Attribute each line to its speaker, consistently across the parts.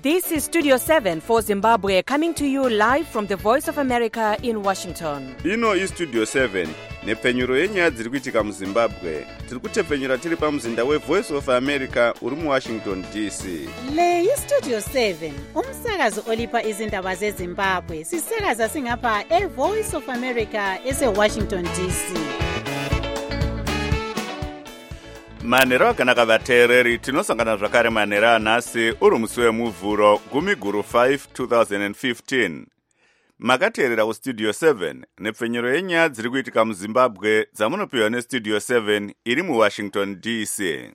Speaker 1: This is Studio 7 for Zimbabwe, coming to you live from the Voice of America in Washington.
Speaker 2: Ino iStudio 7 nepfenyuro yenyaya dziri kuitika muZimbabwe. Tiri kutepfenyura tiri pamuzinda weVoice of America uri muWashington DC.
Speaker 3: Le iStudio 7 umsakazo olipa izindaba zeZimbabwe. Sisakaza singapha eVoice of America eseWashington DC.
Speaker 2: Manhero akanaka vateereri, tinosangana zvakare manhero anhasi uri musi wemuvhuro 10/5 2015. Makateerera kuStudio 7 nepfenyuro yenyaya dziri kuitika muZimbabwe dzamunopiwa neStudio 7 iri muWashington DC.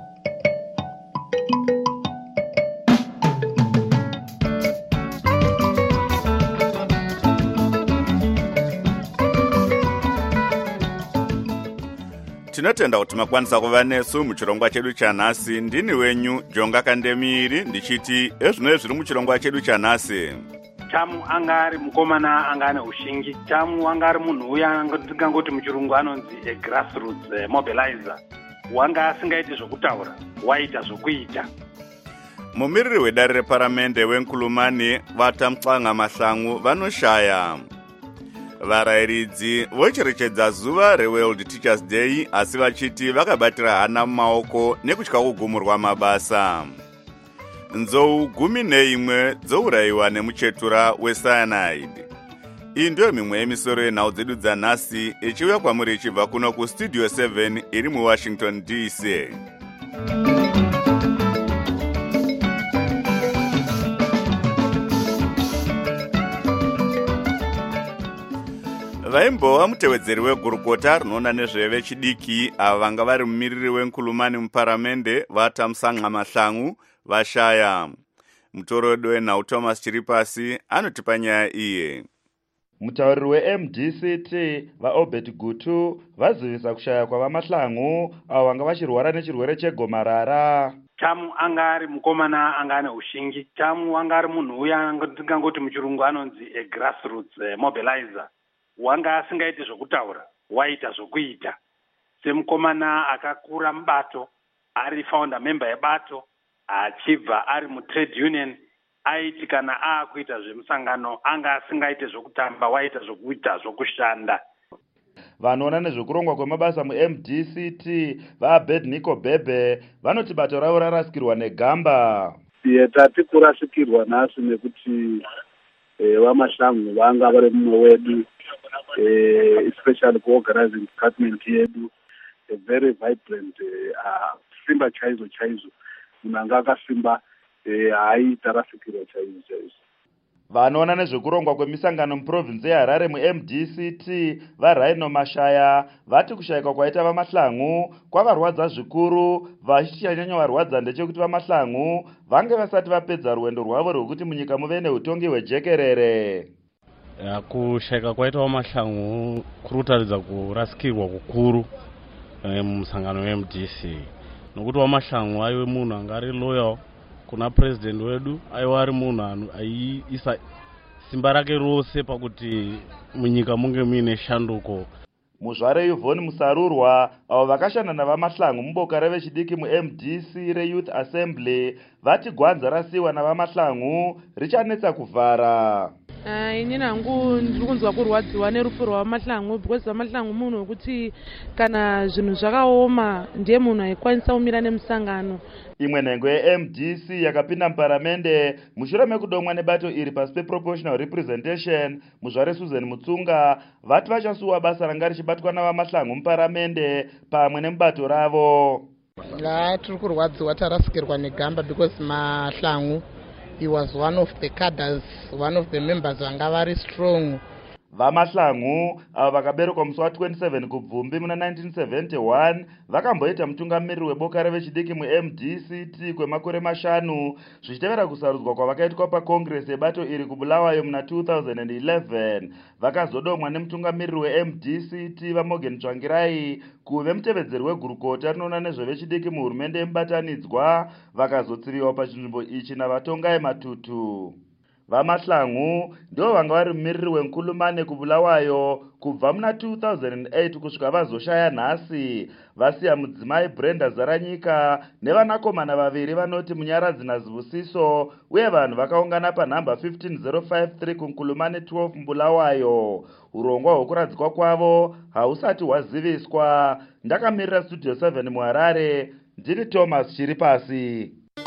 Speaker 2: Tinotenda kuti makwanisa kuva nesu muchirongwa chedu chanhasi. Ndini wenyu Jonga Kandemiri ndichiti ezvino zviri muchirongwa chedu chanhasi.
Speaker 4: Chamu anga ari mukomana anga ane ushingi. Chamu anga ari munhu uya ndingangoti muchirungu anonzi grassroots mobilizer. Wanga asingaiti zvokutaura, waita zvokuita.
Speaker 2: Mumiriri wedare reparamende weNkulumani vatamtsvanga mahlangu vanoshaya. Varayiridzi vocherechedza zuva reWorld Teachers Day asi vachiti vakabatira hana mumaoko nekutya kugumurwa mabasa. Nzou 11 dzourayiwa nemuchetura wecyanide. Iyi ndiyo mimwe yemisoro yenhau dzedu dzanhasi ichiuya kwamuri ichibva kuno kuStudio 7 iri muWashington DC. Vaimbova mutevedzeri wegurukota rinoona nezvevechidiki ava vanga vari mumiriri weNkulumani muparamende vatamsanga mahlangu vashaya. Mutorodo wenhau Thomas Chiripasi anotipa nyaya iye.
Speaker 5: Mutauriri weMDCT vaObert Gutu vazivisa kushaya kwavamahlangu avo vanga vachirwara nechirwere chegomarara.
Speaker 4: Chamu anga ari mukomana anga ane ushingi. Chamu anga ari munhu uya ndingangoti muchirungu anonzi grassroots mobilizer. Wanga asingaiti zvokutaura, waita zvokuita. Semukomana akakura mubato, ari founder member yebato, achibva ari mutrade union, aiti kana akuita zvemusangano, anga asingaiti zvokutamba, waita zvokuita zvokushanda.
Speaker 5: Vanoona nezvekurongwa kwemabasa muMDCT vaAbednego Bhebhe vanoti bato ravo rarasikirwa negamba.
Speaker 6: Tati kurasikirwa nhasi nekuti vamahlangu vanga vari mumwe wedu, especially ku-organizing department yedu, a very vibrant, simba chaizo. Munhu anga akasimba, haaita rasikirwa chaizo.
Speaker 5: Vanoona nezvekurongwa kwemisangano muprovinsi yeHarare muMDCT vaRhino Mashaya vati kushayika kwaita vamahlangu kwavarwadza zvikuru, vachiti chanyanya varwadza ndechekuti vamahlangu vange vasati vapedza rwendo rwavo rwekuti munyika muve neutongi hwejekerere.
Speaker 7: Kushayika kwaita vamahlangu kurutaridza kurasikirwa kukuru mumusangano weMDC, nokuti vamahlangu aive munhu anga ari loyal kuna president wedu, aiva ari munhu aiisa simba rake rose pakuti munyika munge muine shanduko.
Speaker 5: Muzvare Yvonne Musarurwa avo vakashanda navamahlangu muboka revechidiki muMDC reYouth Assembly vati gwanza rasiwa navamahlangu richanetsa kuvhara.
Speaker 8: Inini hangu ndiri kunzwa kurwadziwa nerufu rwavamahlangu because vamahlangu munhu wekuti kana zvinhu zvakaoma ndiye munhu aikwanisa kumira nemusangano.
Speaker 5: Imwe nhengo yeMDC yakapinda muparamende mushure mekudomwa nebato iri pasi peproportional representation. Muzvare Susan Mutsunga vati vachasuwa basa ranga richibatwa navamahlangu muparamende pamwe nemubato ravo.
Speaker 9: Tiri kurwadziwa tarasikirwa negamba because mahlangu he was one of the cadres, one of the members vanga vari strong. Vamahlangu
Speaker 5: avo vakaberekwa musi wa27 kubvumbi muna 1971 vakamboita mutungamiriri weboka revechidiki muMDCT kwemakore 5 zvichitevera kusarudzwa kwavakaitwa pakongresi yebato iri kuBulawayo muna 2011. Vakazodomwa nemutungamiriri weMDCT vaMorgan Tsvangirai kuve mutevedzeri wegurukota rinoona nezvevechidiki muhurumende yemubatanidzwa, vakazotsiviwa pachinzvimbo ichi navatongai Matutu. VaMahlangu ndivo vanga vari mumiriri wenkulumane kuBulawayo kubva muna 2008 kusvika vazoshaya nhasi, vasiya mudzimai Brenda Zaranyika nevanakomana vaviri vanoti Munyaradzi naZibusiso, uye vanhu vakaungana panhamba 15053 kunkulumane 12 muBulawayo. Urongwa hwokuradzikwa kwavo hausati hwaziviswa. Ndakamirira Studio 7 muHarare, ndini Thomas Chiripasi.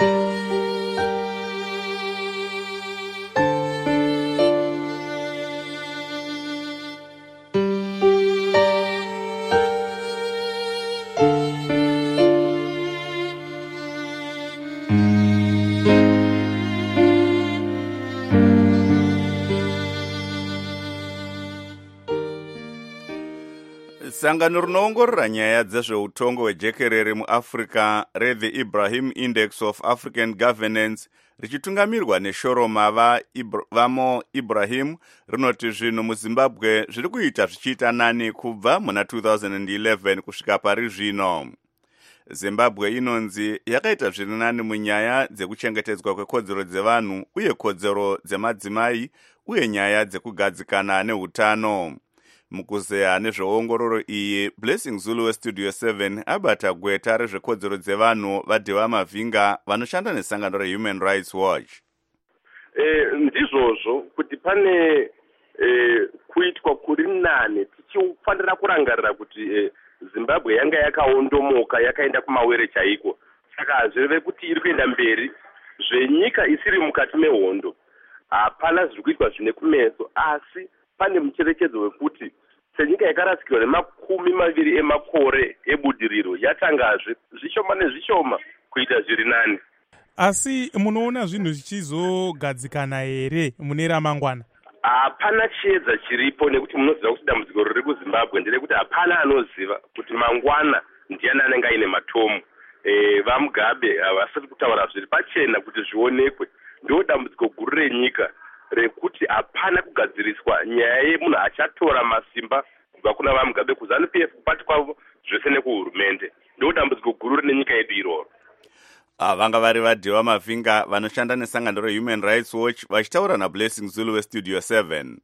Speaker 2: Sangano rinoongorora nyaya dzezveutongo hwejekerere muAfrica reThe Ibrahim Index of African Governance richitungamirirwa neShoroma vamo Ibrahim rinoti zvinhu muZimbabwe zviri kuita zvichiita nani kubva muna 2011 kusvika pari zvino. Zimbabwe inonzi yakaita zviri nani munyaya dzekuchengetedzwa kwekodzero dzevanhu uye kodzero dzemadzimai uye nyaya dzekugadzikana neutano. Mukuzeya nezveongororo iyi, Blessing Zulu weStudio 7 abata gweta rezvekodzero dzevanhu vaDhewa Mavhinga vanoshanda nesangano reHuman Rights Watch.
Speaker 10: Ndizvozvo kuti pane kuitwa kuri nani tichifanira kurangarira kuti Zimbabwe yanga yakaondomoka yakaenda kumawere chaiko. Saka zvireve kuti iri kuenda mberi zvenyika isiri mukati mehondo. Hapana zviri kuitwa zvine kumeso, asi pane mucherechedzo wekuti senyika yakarasikirwa nemakumi maviri emakore ebudiriro yatangazve zvishoma nezvishoma kuita zviri nani.
Speaker 11: Asi munoona zvinhu zvichizogadzikana here mune ramangwana?
Speaker 10: Hapana chiedza chiripo, nekuti munoziva kuti dambudziko riri kuZimbabwe nderekuti hapana anoziva kuti mangwana ndiani anenge aine matomu. VaMugabe havasati kutaura zviri pachena kuti zvionekwe. Ndo dambudziko guru renyika rekuti hapana kugadziriswa nyaya yemunhu achatora masimba kubva kuna vaMugabe kuZANU-PF kubati kwavo zvese nekuhurumende. Ndo dambudziko guru rine nyika yedu iroro.
Speaker 2: Vanga vari vaDhewa Mavhinga vanoshanda nesangano reHuman Rights Watch vachitaura naBlessing Zulu weStudio 7.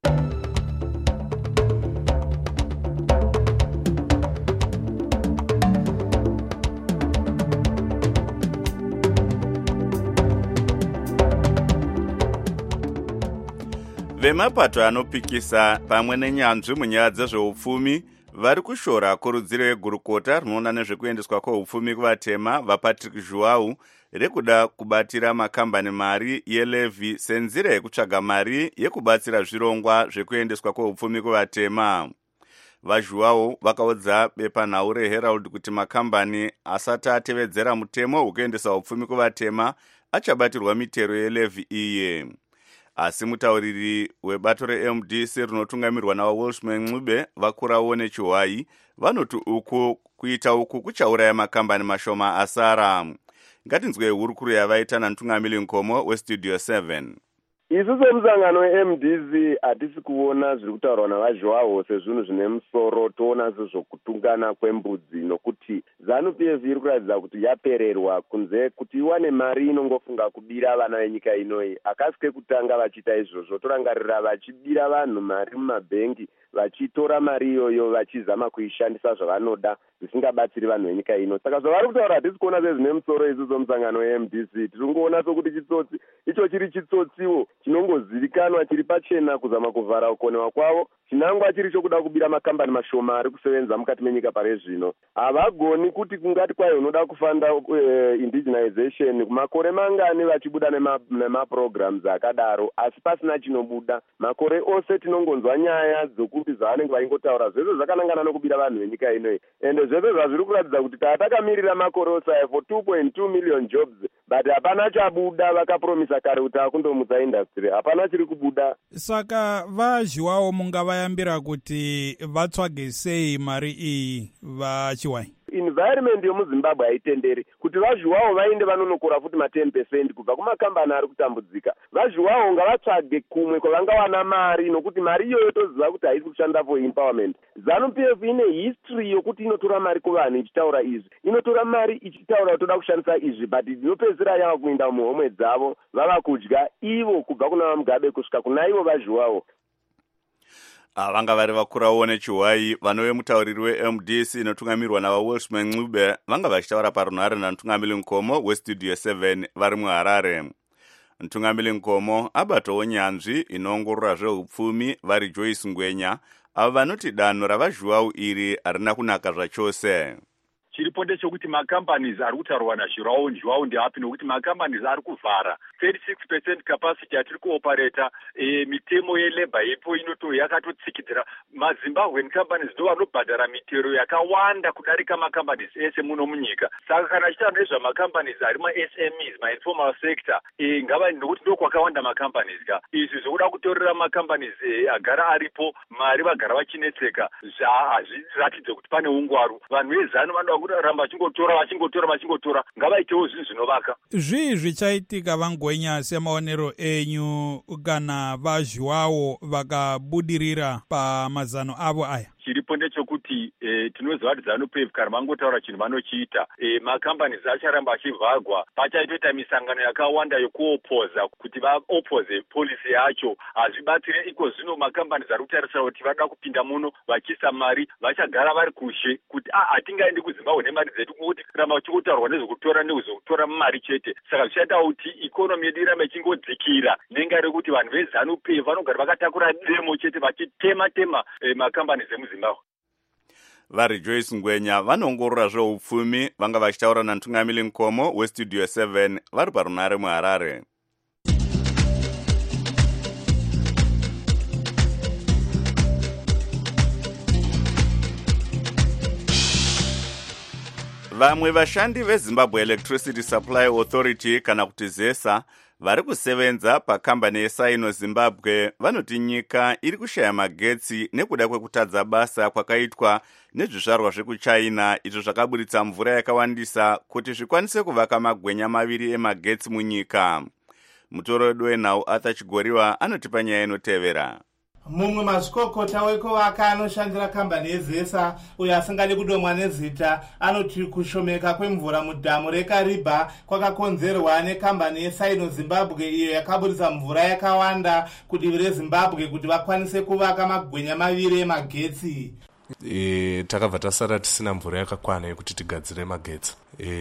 Speaker 2: Vemapato anopikisa pamwe nenyanzvi munyaya dzezveupfumi vari kushora kurudziro yegurukota rinoona nezvekuendeswa kweupfumi kuvatema vaPatrick Zhuwau rekuda kubatira makambani mari yelevhi senzira yekutsvaga mari yekubatsira zvirongwa zvekuendeswa kweupfumi kuvatema. VaZhuwau vakaudza bepanhau reHerald kuti makambani asati atevedzera mutemo wekuendesa upfumi kuvatema achabatirwa mitero yelevhi iye. Asi mutauriri webato reMDC rinotungamirwa nawaWelshman Ncube vakurawo neChiwai vanoti kuita uku kuchauraya makambani mashoma asara. Ngatinzwe hurukuru yavaita naMtungamiri Nkomo weStudio 7.
Speaker 10: Isu semusangano weMDC hatisi kuona zviri kutaurwa navaZhuwau sezvinhu zvine musoro, toona sezvokutungana kwembudzi, nokuti ZANU-PF iri kuratidza kuti yapererwa kunze kuti iwane mari inongofunga kubira vana venyika inoyi. Akasi kekutanga vachiita izvozvo torangarira vachibira vanhu mari mumabhengi, vachitora mari iyoyo vachizama kuishandisa zvavanoda zvisingabatsiri vanhu venyika ino. Saka zvavari kutaura hatisi kuona sezvine musoro isu semusangano weMDC. Tiri kungoona sokuti chitsotsi icho chiri chitsotsiwo chinongozivikanwa chiri pachena kuzama kuvhara ukonewa kwavo, chinangwa chiri chokuda kubira makambani mashoma ari kusevenza mukati menyika pare zvino. Havagoni kuti kungati kwayo unoda kufanda indigenization makore mangani vachibuda nemaprograms akadaro, asi pasina chinobuda. Makore ose tinongonzwa nyaya dzokuti zvavanenge vaingotaura zvese zvakanangana nokubira vanhu venyika inoyi. Ende zvese zvazviri kuratidza kuti takamirira makore osaya for 2.2 million jobs, but hapana chabuda. Vakapromisa kare kuti akundomutsa industry, hapana chiri kubuda.
Speaker 11: Saka vaZhuwau mungavayambira kuti vatsvage sei mari iyi vaChiwai?
Speaker 10: In environment yomuzimbabwe haitenderi kuti vazviwawo vainde vanonokora futi ma10% kubva kumakambani ari kutambudzika. Vazviwawo ngavatsvage kumwe kwavangawana mari, nokuti mari iyoyo toziva kuti haisi kushanda for empowerment. ZANU-PF ine history yokuti inotora mari kuvanhu ichitaura izvi, inotora mari ichitaura kuti toda kushandisa izvi, but inopedzisira yava kuinda muhomwe dzavo, vava kudya ivo kubva kuna vaMugabe kusvika kuna ivo vazviwawo.
Speaker 2: Vanga vari vakurawo nechiwai vanove mutauriri weMDC inotungamirwa navaWelshman Ncube vanga vachitaura parunhare namutungamiri Nkomo westudio 7 vari muHarare. Mutungamiri Nkomo abatawo nyanzvi inoongorora zveupfumi vari Joyce Ngwenya avo vanoti danho ravazhiwawu iri harina kunaka zvachose.
Speaker 12: Chiripo ndechekuti macompanies ari kutaurwa nazvirawo njiwawo ndeapi, nokuti macompanies ari kuvhara 36% capacity atiri kuoperata. Mitemo yelabor yepo yakatotsikidzira. MaZimbabwean companies ndo vanobhadhara mitero yakawanda kudarika macompanies ese muno munyika. Saka kana achitaura nezvamacompanies ari maSMEs, mainformal sector, nokuti ndo kwakawanda macompanies ka. Izvi zvokuda kutorera macompanies agara aripo mari vagara vachinetseka hazviratidze kuti pane ungwaru. Vanhu vezano vanoda ramba vachingotora ngavaitewo zvinhu zvinovaka.
Speaker 11: Zvii zvichaitika vaNgwenya semaonero enyu kana vazhiwawo vakabudirira pamazano avo aya?
Speaker 12: Chiripo ndechekuti tinoziva kuti ZANU-PF kana vangotaura chinhu vanochiita. Macompanies acharamba achivhagwa, pachaitoita misangano yakawanda yokuopoza kuti vaopoze policy yacho. Hazvibatsire iko zvino macompanies ari kutarisira kuti vada kupinda muno vachiisa mari vachagara vari kushe kuti hatingaendi kuZimbabwe nemari dzetu, kuti ramba vachikotaurwa nezvekutora mari chete. Saka zvichaita kuti ikonomi yedu iramba ichingodzikira nenga rekuti vanhu veZANU-PF vanogara vakatakura demo chete vachitema macompanies emuZimbabwe.
Speaker 2: Vari Joyce Ngwenya vanoongorora zveupfumi vanga vachitaura namutungamiri Nkomo westudio 7 vari parunhare muHarare. Vamwe vashandi veZimbabwe Electricity Supply Authority kana kuti ZESA vari kusevenza pakambani yeSino Zimbabwe vanoti nyika iri kushaya magetsi nekuda kwekutadza basa kwakaitwa nezvizvarwa zvekuChina izvo zvakaburitsa mvura yakawandisa kuti zvikwanise kuvaka magwenya maviri emagetsi munyika. Mutoro wedu wenhau Arthur Chigoriwa anotipa nyaya inotevera.
Speaker 9: Mumwe mazvikokota wekuvaka anoshandira kambani yeZESA uyo asingadi kudomwa nezita anoti kushomeka kwemvura mudhamu reKariba kwakakonzerwa nekambani yeSino Zimbabwe iyo yakaburitsa mvura yakawanda kudivi reZimbabwe kuti vakwanise kuvaka magwenya maviri emagetsi.
Speaker 13: Takabva tasara tisina mvura yakakwana yekuti tigadzire magetsi.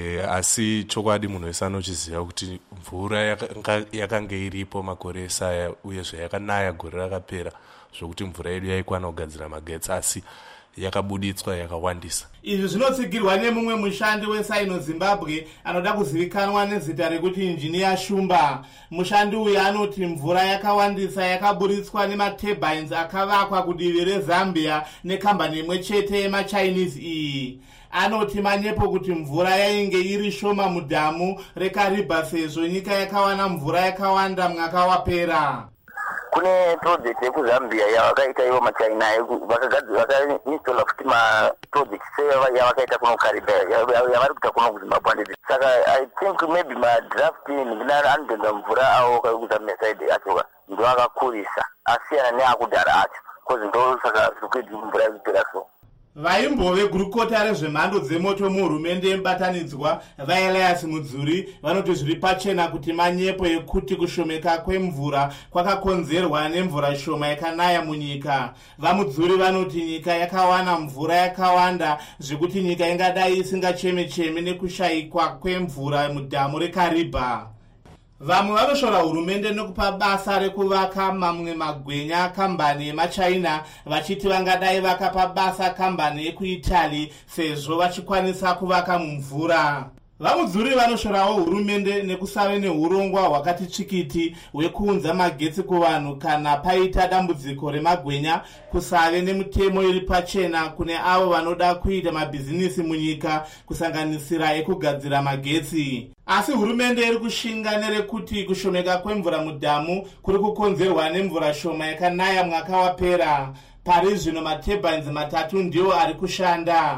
Speaker 13: Asi chokwadi munhu wese anochiziva kuti mvura yakanga iripo makore esaya uyezve yakanaya gore rakapera zvokuti mvura yedu yaikwana kugadzira magetsi, asi yakabuditswa yakawandisa.
Speaker 9: Izvi zvinotsigirwa nemumwe mushandi weSino Zimbabwe anoda kuzivikanwa nezita rekuti Injiniya Shumba. Mushandi uyu anoti mvura yakawandisa yakaburitswa nematurbines akavakwa kudivi reZambia nekambani imwe chete yemaChinese iyi. Anoti manyepo kuti mvura yainge iri shoma mudhamu reKariba sezvo nyika yakawana mvura yakawanda mwaka wapera.
Speaker 14: Kune project yekuZambia yavakaita ivo maChina vakainstalla futi maproject yavakaita kuno Kariba yavari kuita kuno kuZimbabwe. Saka I think maybe madraft anodonda mvura avo kuZambia side acho ndo akakurisa asiyana neakudhara acho kozi ndo saka zvikuiti mvura yakupera so.
Speaker 9: Vaimbove gurukota rezvemhando dzemoto muhurumende yemubatanidzwa vaElias Mudzuri vanoti zviri pachena kuti manyepo ekuti kushomeka kwemvura kwakakonzerwa nemvura shoma yakanaya munyika. VaMudzuri vanoti nyika yakawana mvura yakawanda zvekuti nyika ingadai isingacheme-cheme nekushayikwa kwemvura mudhamu reKariba. Vamwe vanoshora hurumende nekupa basa rekuvaka mamwe magwenya kambani yemaChina vachiti vangadai vakapa basa kambani yekuItaly sezvo vachikwanisa kuvaka mumvura. VaMudzuri vanoshorawo hurumende nekusave neurongwa hwakati tsvikiti hwekuunza magetsi kuvanhu kana paita dambudziko remagwenya, kusave nemutemo iri pachena kune avo vanoda kuita mabhizinisi munyika kusanganisira ekugadzira magetsi. Asi hurumende iri kushinga nerekuti kushomeka kwemvura mudhamu kuri kukonzerwa nemvura shoma yakanaya mwaka wapera. Pari zvino maturbines matatu ndiwo ari kushanda.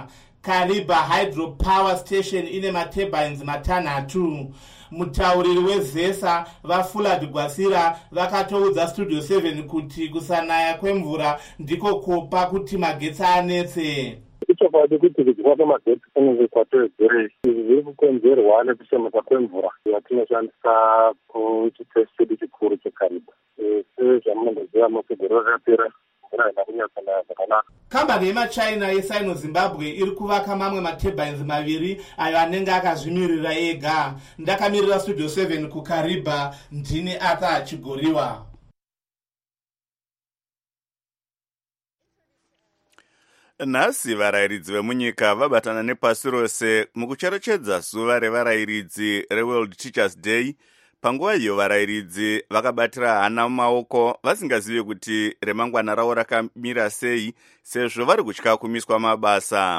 Speaker 9: Kariba hydropower station ine maturbines matanhatu. Mutauriri wezesa vaFullard Gwasira vakatoudza Studio 7 kuti kusanaya kwemvura ndiko kupa kuti magetsi anetse.
Speaker 15: Ichokwadi kuti kudyiwa kwemagetsi kunenge kwatoedzerei. Izvi zviri kukonzerwa nekushomeka kwemvura yatinoshandisa kuchitesiti chikuru cheKariba. Sezvamunongoziva mugore rakapera mvura haina kunyatsonaya zvakanaka.
Speaker 9: Kambani yemaChina yeSino Zimbabwe iri kuvaka mamwe maturbines maviri ayo anenge akazvimirira ega. Ndakamirira Studio 7 kuKariba, ndini Arthur Chigoriwa.
Speaker 2: Nhasi varayiridzi vemunyika vabatana nepasi rose mukucherechedza zuva revarayiridzi reWorld Teachers Day. Panguva iyo varayiridzi vakabatira hana mumaoko vasingazivi kuti remangwana ravo rakamira sei, sezvo vari kutya kumiswa mabasa.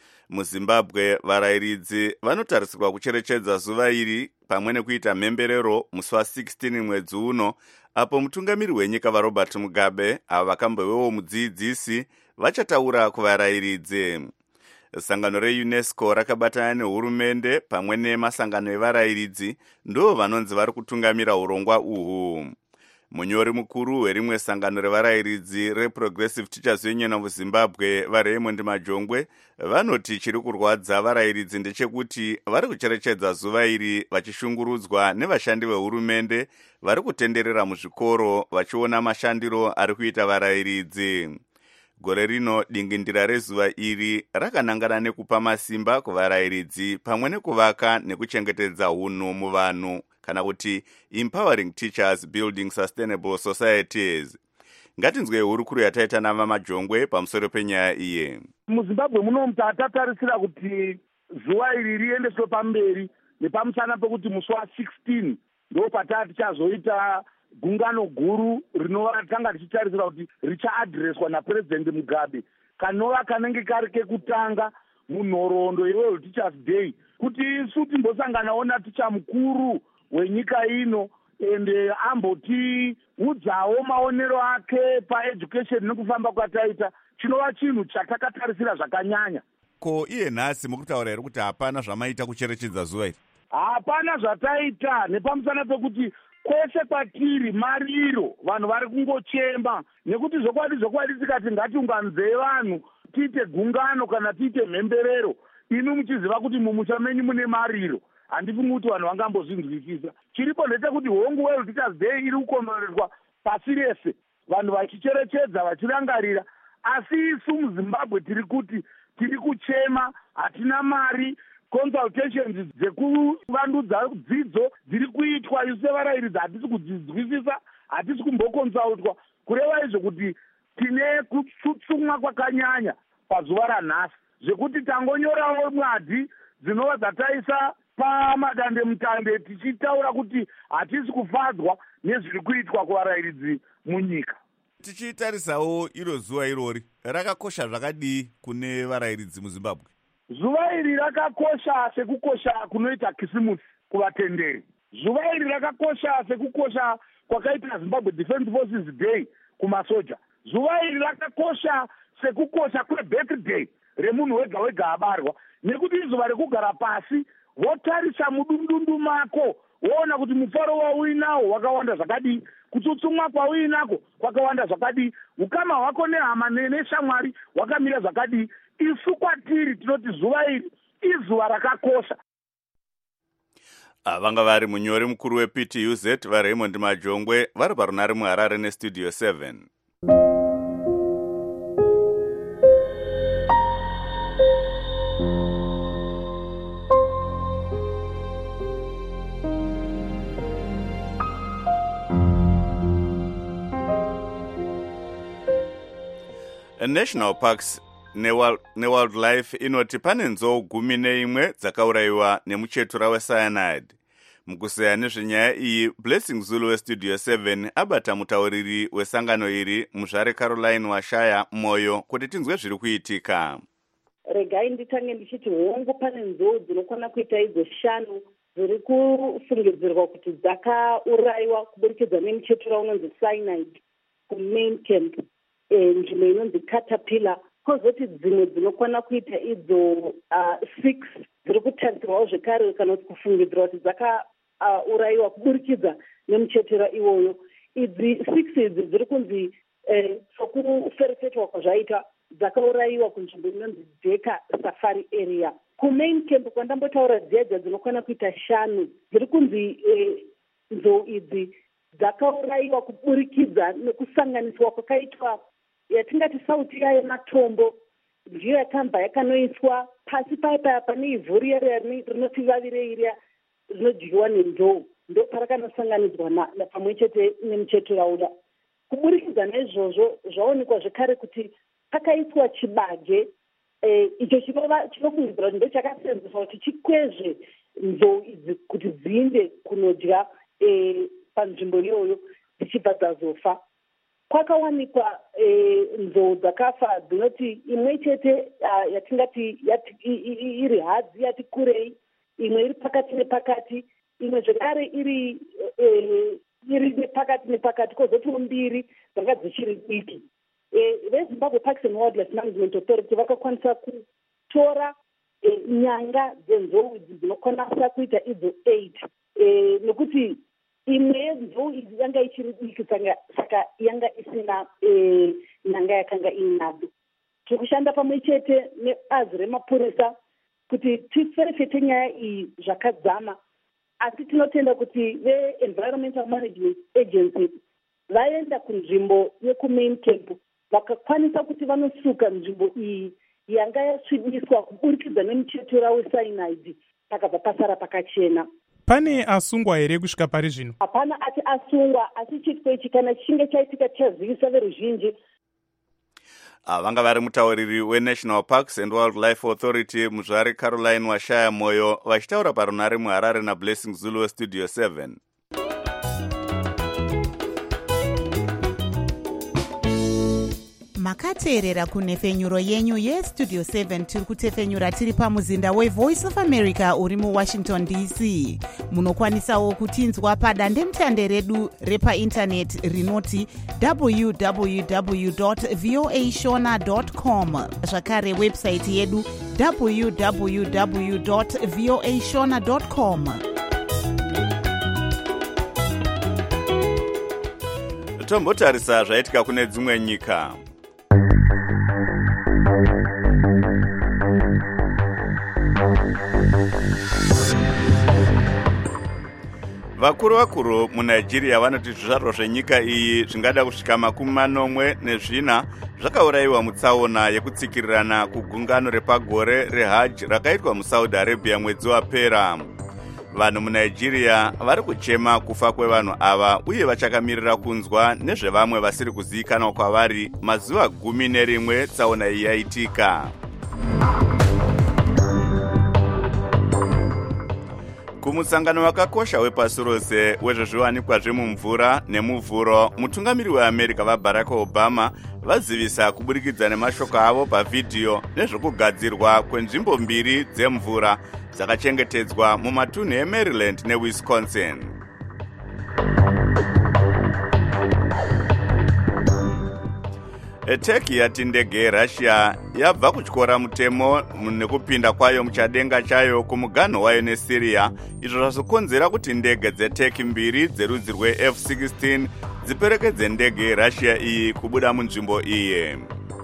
Speaker 2: MuZimbabwe varayiridzi vanotarisirwa kucherechedza zuva iri pamwe nekuita mhemberero musi wa16 mwedzi uno, apo mutungamiri wenyika vaRobert Mugabe avo vakambovewo mudzidzisi vachataura kuvarayiridzi. Sangano reUNESCO rakabatana nehurumende pamwe nemasangano evarayiridzi ndo vanonzi vari kutungamira urongwa uhu. Munyori mukuru werimwe sangano revarayiridzi reProgressive Teachers Union of Zimbabwe vaRaymond Majongwe vanoti chiri kurwadza varayiridzi ndechekuti vari kucherechedza zuva iri vachishungurudzwa nevashandi vehurumende vari kutenderera muzvikoro vachiona mashandiro ari kuita varayiridzi. Gore rino dingindira rezuva iri rakanangana nekupa masimba kuvarayiridzi pamwe nekuvaka nekuchengetedza hunhu muvanhu, kana kuti Empowering Teachers Building Sustainable Societies. Ngatinzwe hurukuru yataita navaMajongwe pamusoro penyaya iye.
Speaker 16: MuZimbabwe muno tatatarisira kuti zuva iri riendeswe pamberi nepamusana pekuti musi wa16 ndo patati chazoita gungano guru rinova tanga tichitarisira kuti richaadhireswa naPresident Mugabe kanova kanenge kari kekutanga munhoroondo yeWorld Teachers Day, kuti isu timbosanganawo naticha mukuru wenyika ino ende ambotiudzawo maonero ake paeducation nekufamba kwataita. Chinova chinhu chatakatarisira zvakanyanya.
Speaker 2: Ko iye nhasi mukutaura here kuti hapana zvamaita kucherechedza zuva iri?
Speaker 16: Hapana zvataita, nepamusana pekuti kwese kwatiri mariro vanhu vari kungochema, nekuti zvokwadi tikati ngatiunganzei vanhu tiite gungano kana tiite mhemberero inu muchiziva kuti mumusha menyu mune mariro. Handifungi kuti vanhu vangambozvinzwisisa. Chiripo ndechekuti hongu World Teachers Day iri kukomorerwa pasi rese, vanhu vachicherechedza vachirangarira, asi isu muZimbabwe tiri kuti tiri kuchema, hatina mari. Consultations dzekuvandudza dzidzo dziri kuitwa, isu sevarayiridzi hatisi kudzizwisisa, hatisi kumbokonsultwa, kureva izvo kuti tine kutsutsumwa kwakanyanya pazuva ranhasi, zvekuti tangonyorawo mwadi dzinova dzataisa pamadandemutande tichitaura kuti hatisi kufadzwa nezviri kuitwa kuvarayiridzi munyika.
Speaker 2: Tichitarisawo iro zuva irori rakakosha zvakadii kune varayiridzi muZimbabwe?
Speaker 16: Zuva iri rakakosha sekukosha kunoita kisimusi kuvatenderi. Zuva iri rakakosha sekukosha kwakaita Zimbabwe Defense Forces Day kumasoja. Zuva iri rakakosha sekukosha kwebirthday remunhu wega wega abarwa, nekuti izuva rekugara pasi wotarisa mudundundu mako woona kuti mufaro wauinawo wakawanda zvakadii, kutsutsumwa kwauinako kwakawanda zvakadii, ukama hwako nehama neshamwari hwakamira zvakadii. Isu kwatiri tinoti zuva iri izuva rakakosha.
Speaker 2: Vanga vari munyori mukuru wePTUZ vaRaymond Majongwe vari parunare muHarare neStudio 7. National Parks neWildlife inoti pane nzou 11 dzakaurayiwa nemuchetura wecyanide. Mukuseya nezvenyaya iyi, Blessing Zulu weStudio 7 abata mutauriri wesangano iri muzvare Caroline Washaya Moyo kuti tinzwe zviri kuitika.
Speaker 17: Regai nditange ndichiti hongu pane nzou dzinokwana kuita idzo 5 dziri kufungidzirwa kuti dzakaurayiwa kuburikidza nemuchetura unonzi cyanide kumain camp. nzvimbo inonzi Caterpillar, kozoti dzimwe dzinokwana kuita idzo 6 dziri kutarisirwawo zvekare kana kuti kufungidzira kuti dzakaurayiwa kuburikidza nemuchetero iwoyo. Idzi 6 idzi dziri kunzi sokuferefetwa kwazvaita dzakaurayiwa kunzvimbo inonzi Dheka Safari Area. Kumain camp kwandambotaura dzedza dzinokwana kuita 5 dziri kunzi nzou idzi dzakaurayiwa kuburikidza nekusanganiswa kwakaitwa yatingati sauti yematombo, ndiyo yakabva yakanoiswa pasi paya pane ivhu riya rinoti vavire iriya rinodyiwa nenzou, ndo parakanosanganidzwa pamwe chete nemuchetura uya. Kuburikidza naizvozvo zvaonekwa zvekare kuti pakaiswa chibage icho chinofungidzira kuti ndo chakasenzeswa kuti chikwezve nzou idzi kuti dziinde kunodya panzvimbo iyoyo dzichibva dzazofa. Kwakawanikwa nzou dzakafa dzinoti imwe chete yatingati iri hadzi yati kurei, imwe iri pakati nepakati, imwe zvekare iri nepakati nepakati, kwozotiwo 2 dzanga dzichiri diki. VeZimbabwe Parks and Wildlife Management Authority vakakwanisa kutora nyanga dzenzou idzi dzinokwanisa kuita idzo 8 nekuti imwe yenzou idzi yanga ichiri diki saka yanga isina nyanga yakanga inadzo. Tiri kushanda pamwe chete nebazi remapurisa kuti tiferefete nyaya iyi zvakadzama, asi tinotenda kuti ve-Environmental Management Agency vaenda kunzvimbo yekumain camp vakakwanisa kuti vanosuka nzvimbo iyi yanga yasvibiswa kuburikidza nemuchetura wecyanide pakabva pasara pakachena.
Speaker 18: Pane asungwa here kusvika pari zvino?
Speaker 17: Hapana ati asungwa, asi chitiko ichi kana chinge chaitika chazivisa veruzhinji.
Speaker 2: Vanga vari mutauriri weNational Parks and Wildlife Authority muzvare Caroline Washaya Moyo vachitaura parunare muHarare naBlessing Zulu Studio 7.
Speaker 3: Makateerera kunhefenyuro yenyu yestudio 7 tiri kutefenyura tiri pamuzinda weVoice of America uri muWashington DC. Munokwanisawo kutinzwa padandemutande redu repaindaneti rinoti www.voashona.com, zvakare webhusaiti yedu www.voashona.com.
Speaker 2: Tombotarisa zvaitika kune dzimwe nyika. Vakuru muNigeria vanoti zvizvarwa zvenyika iyi zvingada kusvika 40 zvakaurayiwa mutsaona yekutsikirirana kugungano repagore reHajj rakaitwa muSaudi Arabia mwedzi wapera. Vanhu muNigeria vari kuchema kufa kwevanhu ava uye vachakamirira kunzwa nezvevamwe vasiri kuzivikanwa kwavari mazuva 11 tsaona iyi yaitika. Kumusangano wakakosha wepasi rose wezvezviwanikwa zvemumvura nemuvhuro, mutungamiri weAmerica vaBarack Obama vazivisa kuburikidza nemashoko avo pavhidhiyo nezvokugadzirwa kwenzvimbo 2 dzemvura dzakachengetedzwa mumatunhu eMaryland neWisconsin. Turkey yati ndege yeRussia yabva kutyora mutemo nekupinda kwayo muchadenga chayo kumuganho wayo neSyria, izvo zvazokonzera kuti ndege dzeTurkey 2 dzerudzi rweF-16 dziperekedze ndege yeRussia iyi kubuda munzvimbo iyi.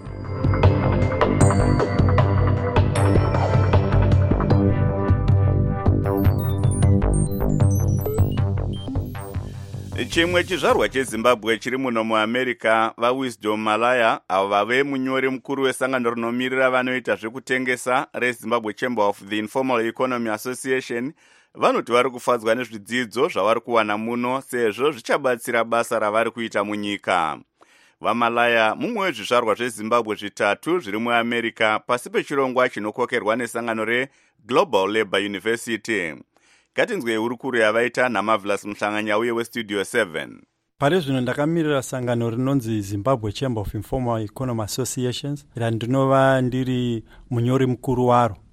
Speaker 2: Chimwe chizvarwa cheZimbabwe chiri muno muAmerica, vaWisdom Malaya avo vave munyori mukuru wesangano rinomirira vanoita zvekutengesa reZimbabwe Chamber of the Informal Economy Association, vanoti vari kufadzwa nezvidzidzo zvavari kuwana muno sezvo zvichabatsira basa ravari kuita munyika. VaMalaya mumwe wezvizvarwa zveZimbabwe 3 zviri muAmerica pasi pechirongwa chinokokerwa nesangano reGlobal Labour University. Katinzwe hurukuru yavaita naMarvelous Mhlanganya uye weStudio 7.
Speaker 19: Pari zvino ndakamirira sangano rinonzi Zimbabwe Chamber of Informal Economy Associations, randinova ndiri munyori mukuru waro.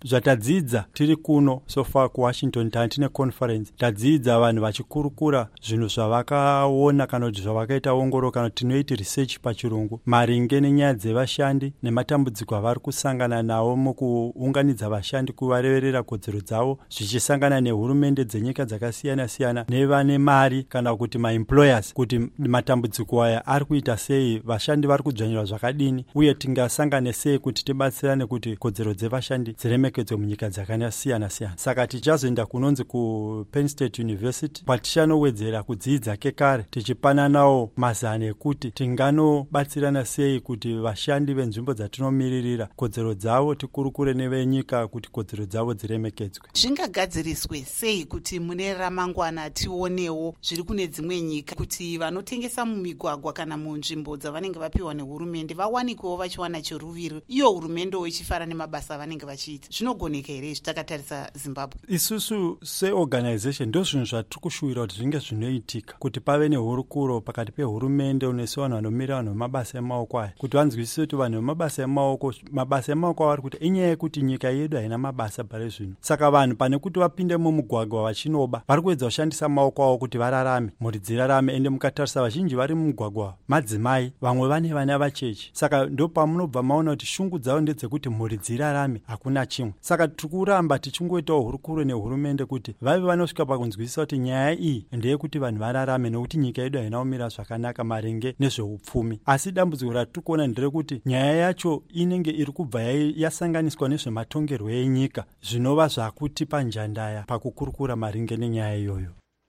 Speaker 19: Zvatadzidza tiri kuno sofa kuWashington tine conference tadzidza vanhu vachikurukura zvinhu zvavakaona kana kuti zvavakaita ongoro kana tinoiti research pachirungu maringe nenyaya dzevashandi nematambudziko avari kusangana nawo mukuunganidza vashandi kuvareverera kodzero dzavo zvichisangana nehurumende dzenyika dzakasiyana-siyana nevane mari kana kuti maemployers kuti matambudziko aya ari kuita sei, vashandi vari kudzvanyirwa zvakadini uye tingasangane sei kuti tibatsirane kuti kodzero dzevashandi dziremekedzwe munyika dzakasiyana-siyana. Saka tichazoenda kunonzi kuPenn State University kwatichanowedzera kudzidza kekare tichipananawo mazano ekuti tinganobatsirana sei kuti vashandi venzvimbo dzatinomiririra kodzero dzavo tikurukure nevenyika kuti kodzero dzavo dziremekedzwe.
Speaker 3: Zvingagadziriswe sei kuti mune ramangwana tionewo zviri kune dzimwe nyika kuti vanotengesa mumigwagwa kana munzvimbo dzavanenge vapiwa nehurumende vawanikewo vachiwana cheruviro iyo hurumende ichifara nemabasa avanenge vachiita? Zvinogoneka here zvitakatarisa Zimbabwe?
Speaker 19: Isusu seorganization ndo zvinhu zvatiri kushuwira kuti zvinge zvinoitika kuti pave nehurukuro pakati pehurumende unesu vanhu vanomira vanhu vemabasa emaoko aya kuti vanzwisise kuti vanhu vemabasa emaoko avari kuti inyaya yekuti nyika yedu haina mabasa pare zvino. Saka vanhu pane kuti vapinde mumugwagwa vachinoba vari kuedza kushandisa maoko avo kuti vararame, mhuri dzirarame. Ende mukatarisa vazhinji vari mumugwagwa madzimai, vamwe vane vana vacheche. Saka ndo pamunobva maona kuti shungu dzavo ndedzekuti mhuri dzirarame, hakuna chimwe. Saka tiri kuramba tichingoitawo hurukuro nehurumende kuti vave vanosvika pakunzwisisa kuti nyaya iyi ndeyekuti vanhu vararame nekuti nyika yedu haina kumira zvakanaka maringe nezveupfumi. Asi dambudziko ratiri kuona nderekuti nyaya yacho inenge iri kubva yasanganiswa nezvematongerwo enyika zvinova zvakutipa njandaya pakukurukura maringe nenyaya iyoyo.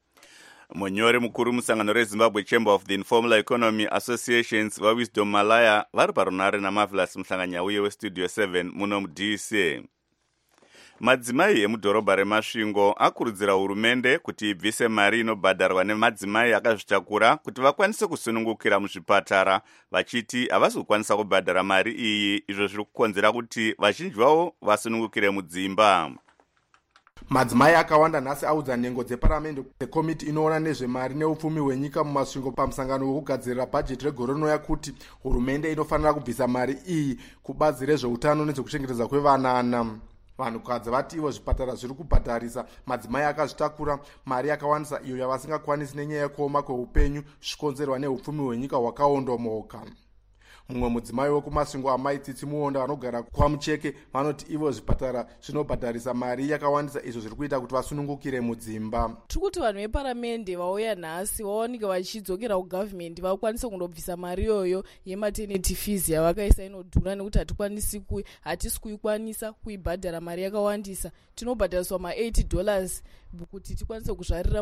Speaker 2: Munyori mukuru musangano reZimbabwe Chamber of the Informal Economy Associations vaWisdom Malaya vari parunare naMarvelous Mhlanganyauye weStudio 7 muno muDC. Madzimai emudhorobha reMasvingo akurudzira hurumende kuti ibvise mari inobhadharwa nemadzimai akazvitakura kuti vakwanise kusunungukira muzvipatara, vachiti havasi kukwanisa kubhadhara mari iyi, izvo zviri kukonzera kuti vazhinji vavo vasunungukire mudzimba.
Speaker 20: Madzimai akawanda nhasi audza nhengo dzeparamende yekomiti inoona nezvemari neupfumi hwenyika mumasvingo pamusangano wekugadzirira bhajeti regore rinouya kuti hurumende inofanira kubvisa mari iyi kubazi rezveutano nezvekuchengetedza kwevanana. Vanhukadzi vati ivo zvipatara zviri kubhadharisa madzimai akazvitakura mari yakawandisa iyo yavasingakwanisi nenyaya yekuoma kweupenyu zvichikonzerwa neupfumi hwenyika hwakaondomoka. Mumwe mudzimai wekumasvingo amai Tsitsi Muonda vanogara kwaMucheke vanoti ivo zvipatara zvinobhadharisa mari yakawandisa izvo zviri kuita kuti vasunungukire mudzimba.
Speaker 21: Tiri kuti vanhu veparamende vauya nhasi vawanike vachidzokera kugavhimende vakwanise kundobvisa mari iyoyo yematernity fees yavakaisa inodhura nekuti hatisi kuikwanisa kuibhadhara mari yakawandisa. Tinobhadhariswa $80 kuti tikwanise kuzvarira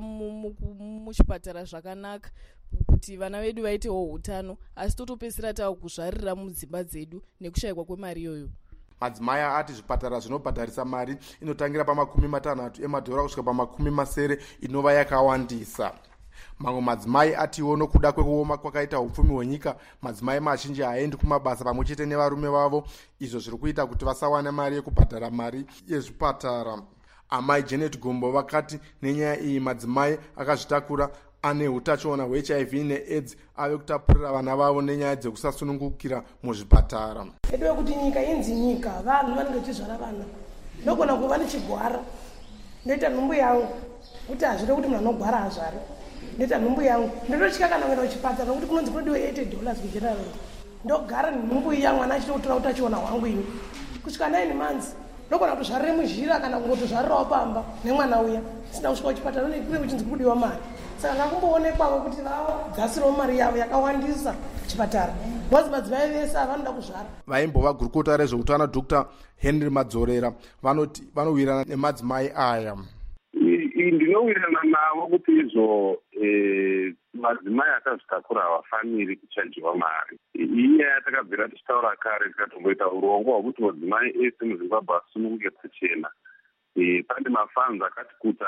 Speaker 21: muchipatara zvakanaka kuti vana vedu vaitewo utano, asi totopedzisira tava kuzvarira mudzimba dzedu nekushayikwa kwemari iyoyo.
Speaker 20: Madzimai ati zvipatara zvinobhadharisa mari inotangira $60 emadhora kusvika $70 inova yakawandisa. Mamwe madzimai atiwo nokuda kwekuoma kwakaita upfumi hwenyika, madzimai mazhinji haaendi kumabasa pamwe chete nevarume vavo, izvo zviri kuita kuti vasawana mari yekubhadhara mari yezvipatara. Amai Janet Gombo vakati nenyaya iyi madzimai akazvitakura ane utachiona hweHIV neAIDS ave kutapurira vana vavo nenyaya dzekusasunungukira muzvipatara.
Speaker 22: Edo kuti nyika inzi nyika, vanhu vanenge vachizvara vana. Nogona kuva nechigwara. Ndoita nhumbu yangu kuti hazvide kuti munhu anogwara azvare. Ndoita nhumbu yangu. Ndototya kana kuenda kuchipatara nokuti kunonzi kunodiwa $80 kujenerali. Ndogara nhumbu iya mwana achitotora utachiona hwangu ini. Kusvika 9 months. Nogona kutozvarire muzhira kana kungotozvarirawo pamba nemwana uya. Sina kusvika kuchipatara kune kuchinzi kudiwa mari. Saka ngakumboonekwawo kuti vadzasirawo mari yavo yakawandisa kuchipatara. Bozi madzimai vese avanoda kuzvara.
Speaker 20: Vaimbova gurukota rezveutano Dr. Henry Madzorera vanoti vanowirirana nemadzimai aya.
Speaker 23: Ndinowirirana navo kuti izvo madzimai akazvitakura havafaniri kuchajiwa mari. Inyaya yatakabvira tichitaura kare tikatomboita urongwa hwekuti madzimai ese muZimbabwe asununguke pachena. Pane mafunds akati kuti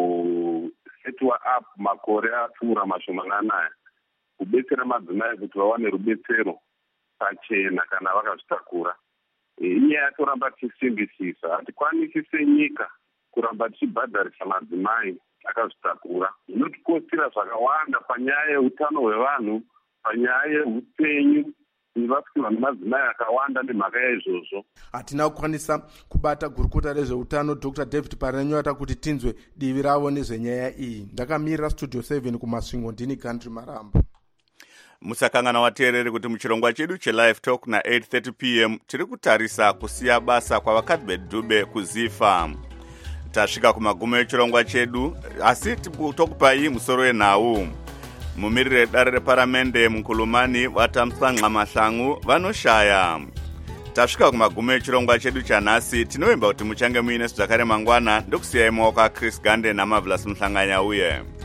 Speaker 23: akambosetwa up makore apfuura mashomanana aya kubetsera madzimai kuti vawane rubetsero pachena kana vakazvitakura. Inyaya yatoramba tichisimbisisa hatikwanisi senyika kuramba tichibhadharisa madzimai akazvitakura. Zvinotikosira zvakawanda panyaya yeutano hwevanhu, panyaya yehupenyu vafikirwa nemadzimai akawanda nemhaka yaizvozvo.
Speaker 20: Hatina kukwanisa kubata gurukota rezveutano Dr David Paranyota kuti tinzwe divi ravo nezvenyaya iyi. Ndakamirira Studio 7 kumasvingo ndini Country Maramba.
Speaker 2: Musakangana wateereri kuti muchirongwa chedu chelive talk na 8:30 p.m. tiri kutarisa kusiya basa kwavakadzi veDube kuzifa. Tasvika kumagumo echirongwa chedu, asi tokupai musoro wenhau. Mumiriri dare reparamende mukulumani vatamsanqa mahlangu vanoshaya. Tasvika kumagumo echirongwa chedu chanhasi, tinovimba kuti muchange muine zvakare mangwana ndokusiyai maoko aChris Gande naMarvelous Mhlanganya uye.